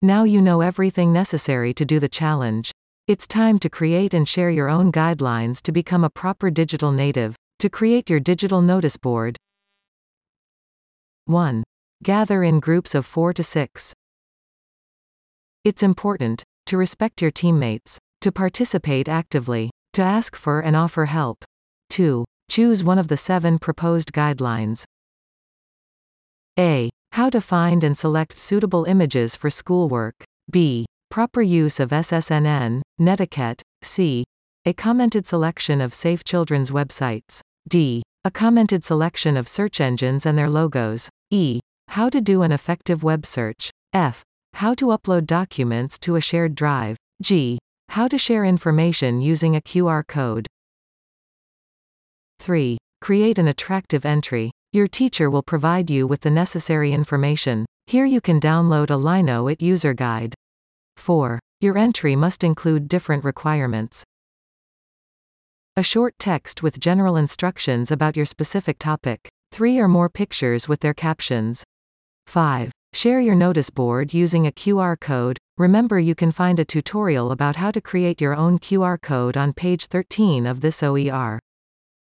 Now you know everything necessary to do the challenge. It's time to create and share your own guidelines to become a proper digital native. To create your digital notice board. 1. Gather in groups of 4 to 6. It's important to respect your teammates, to participate actively, to ask for and offer help. 2. Choose one of the 7 proposed guidelines. A. How to find and select suitable images for schoolwork. B. Proper use of SSNN, netiquette. C. A commented selection of safe children's websites. D. A commented selection of search engines and their logos. E. How to do an effective web search. F. How to upload documents to a shared drive. G. How to share information using a QR code. 3. Create an attractive entry. Your teacher will provide you with the necessary information. Here you can download a Lino-IT user guide. 4. Your entry must include different requirements. A short text with general instructions about your specific topic. 3 or more pictures with their captions. 5. Share your notice board using a QR code. Remember, you can find a tutorial about how to create your own QR code on page 13 of this OER.